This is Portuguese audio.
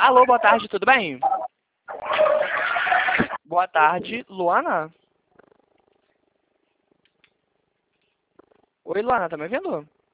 Alô, boa tarde, tudo bem? Boa tarde, Luana? Oi, Luana, tá me ouvindo?